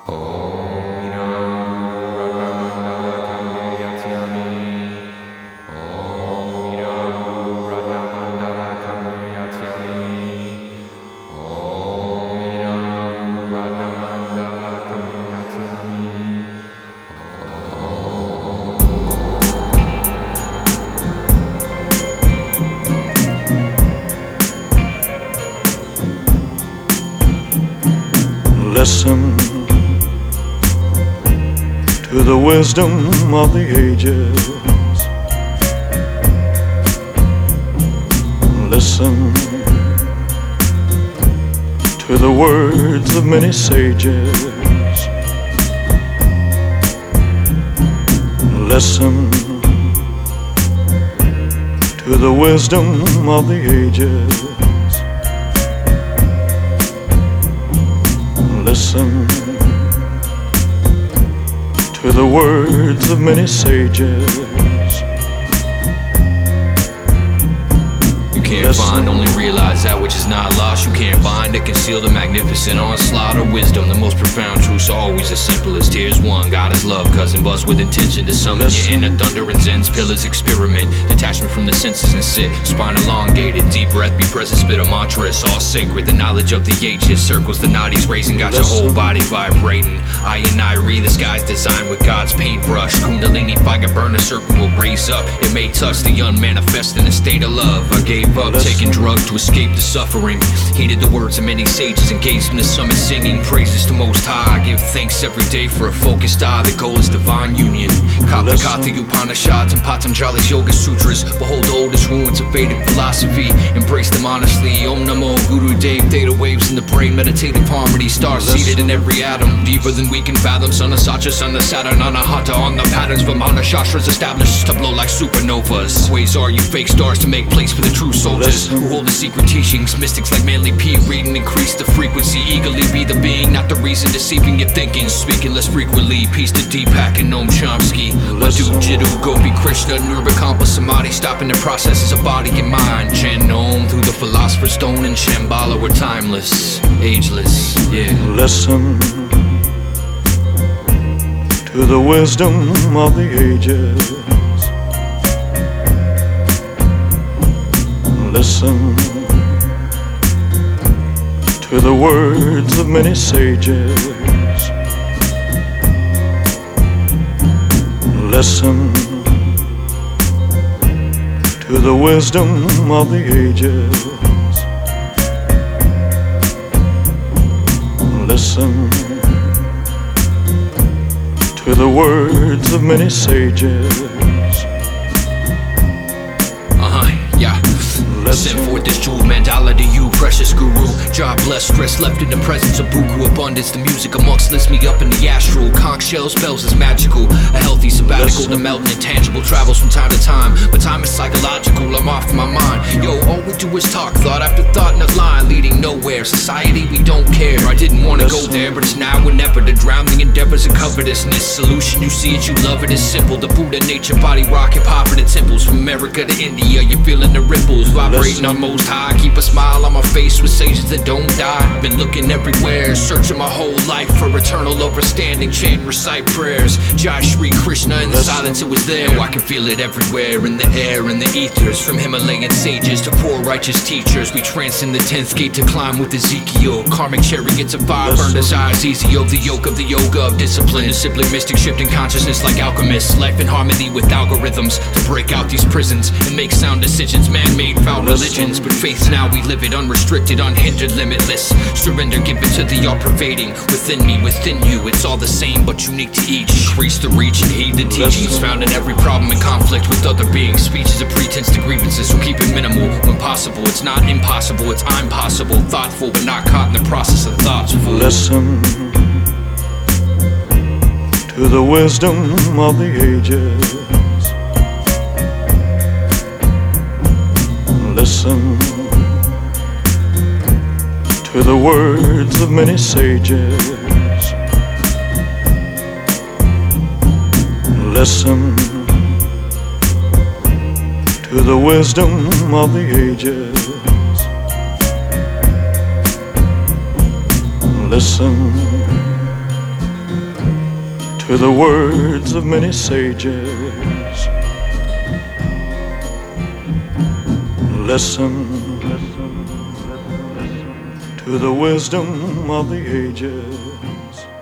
Listen to the wisdom of the ages. Listen to the words of many sages. Listen to the wisdom of the ages. Listen to the words of many sages. You can't find, only realize that which is not lost. You can't bind to conceal the magnificent onslaught of wisdom. The most profound truths are always the simplest. Here's one: God is love, cousin buzz with intention to summon your inner thunder and Zen's pillars experiment. Detachment from the senses and sit, spine elongated, deep breath, be present, spit a mantra, it's all sacred. The knowledge of the ages circles the nadis raising, got your whole body vibrating. I and I read the sky's designed with God's paintbrush. Kundalini fire burn, a circle will raise up. It may touch the unmanifest in a state of love. I gave up, taking drugs to escape the suffering. Heeded the words of many sages, engaged in the summit singing praises to Most High. I give thanks every day for a focused eye. The goal is divine union. Katha Upanishads and Patanjali's Yoga Sutras. Behold the oldest ruins of Vedic philosophy. Embrace them honestly. Om Namo Guru Dev. Theta waves in the brain, meditative harmony. Stars seated in every atom, deeper than we can fathom. Son of Sacha, son of Saturn, Anahata. On the patterns of Vimana Shastras established to blow like supernovas. Ways are you fake stars to make place for the true soldiers who hold the secret teachings. Mystics like Manly P. Read and increase the frequency. Eagerly be the being, not the reason deceiving your thinking. Speaking less frequently. Peace to Deepak and Noam Chomsky. Madhu, Jiddu, Gopi, Krishna, Nirvikalpa, Samadhi. Stopping the processes of body and mind. Genome through the Philosopher's Stone and Shambhala. We're timeless, ageless, yeah. Listen to the wisdom of the ages. Listen to the words of many sages. Listen to the wisdom of the ages. Listen to the words of many sages. Yeah. Send forth this jewel mandala to you, precious guru. Job blessed, stress left in the presence of buku abundance. The music amongst lifts me up in the astral. Conch shell spells is magical. A healthy sabbatical to melt and intangible travels from time to time. But time is psychological, I'm off my mind. Yo, all we do is talk, thought after thought in a line, leading nowhere. Society, we don't care. I didn't want to go there, but it's now or never. The drowning endeavors of covetousness. Solution, you see it, you love it, it's simple. The Buddha, nature, body, rock, hip hop, and the temples. From America to India, you're feeling the ripples. Vibrating on Most High, keep a smile on my face with sages that don't die. Been looking everywhere, searching my whole life for eternal overstanding. Chant, recite prayers. Jai Shri Krishna, in the silence it was there. I can feel it everywhere, in the air, in the ethers. From Himalayan sages to poor righteous teachers, we transcend the 10th gate to climb with Ezekiel. Karmic chariots of fire burn his eyes easy. The yoke of the yoga of discipline. Discipline, mystic shifting consciousness like alchemists. Life in harmony with algorithms to break out these prisons and make sound decisions. Man-made foul religions, but faith now we live it unrestricted, unhindered, limitless. Surrender, give it to the all-pervading. Within me, within you, it's all the same but unique to each. Increase the reach and heed the teachings found in every problem and conflict with other beings. Speech is a pretense to grievances, so keep it minimal when possible. It's not impossible, it's I'm possible. Thoughtful but not caught in the process of thoughts. Listen to the wisdom of the ages. Listen to the words of many sages. Listen to the wisdom of the ages. Listen to the words of many sages. Listen to the wisdom of the ages.